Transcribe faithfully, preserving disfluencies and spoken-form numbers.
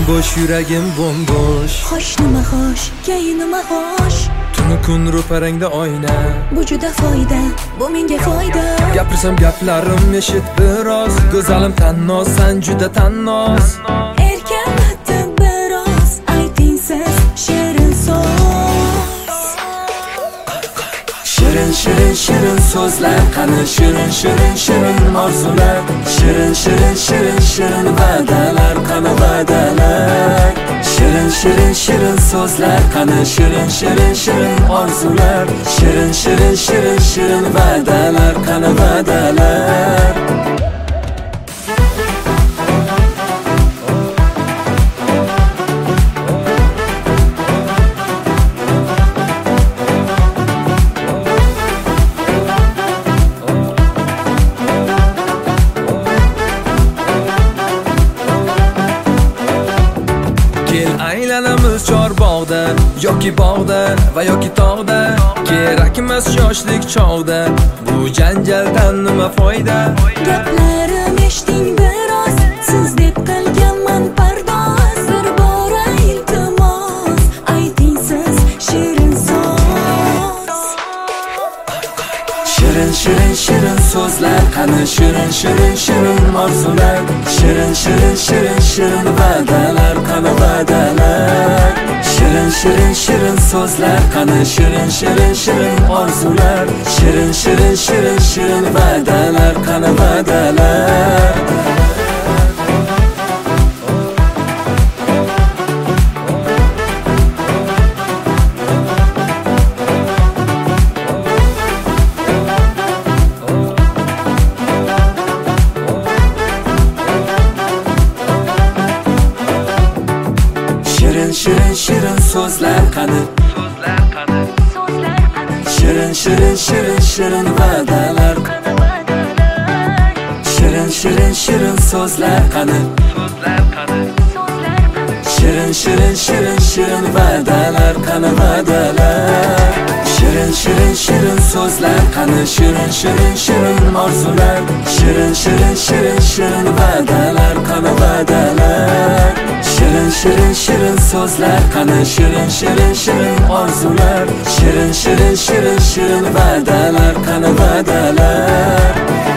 bo'sh yuragim bo'm-bo'sh. Xo'sh nima xo'sh, keyin nima xo'sh? Tuni kun ro'parangda oyna. Bu juda foyda, bu menga foyda. Gapirsam gaplarim eshit biroz. Go'zalim tannoz, san juda tannoz. Erkalatib biroz ayting siz shirin so'z. Shirin shirin shirin so'zlar, qani shirin shirin shirin orzular. Shirin shirin shirin shirin va'dalar, qani va'dalar. Shirin shirin shirin so'zlar, qani shirin shirin shirin orzular. Shirin shirin shirin shirin va'dalar, qani va'dalar. Kel aylanamiz chorbog'da yoki bog'da va yoki tog'da. Kerakmas yoshlik chog'da, bu janjaldan nima foyda? Gaplarim eshiting biroz, siz deb qilganman pardoz. Bir bora iltimos ayting siz shirin so'z. Shirin shirin shirin so'zlar, qani shirin shirin shirin orzular. Shirin shirin shirin shirin va'dalar, qani va'dalar. Shirin shirin shirin so'zlar, qani shirin shirin shirin orzular. Shirin shirin shirin shirin va'dalar, qani va'dalar. Shirin shirin shirin so'zlar, qani so'zlar, qani so'zlar, qani. Shirin shirin shirin shirin va'dalar, qani va'dalar. Shirin shirin shirin so'zlar, qani so'zlar, qani so'zlar, qani. Shirin shirin shirin shirin va'dalar, qani va'dalar. Shirin shirin shirin so'zlar, qani shirin shirin shirin orzular. Shirin shirin shirin shirin va'dalar, qani va'dalar. Shirin shirin shirin so'zlar, qani shirin shirin shirin orzular. Shirin shirin shirin shirin va'dalar, qani va'dalar.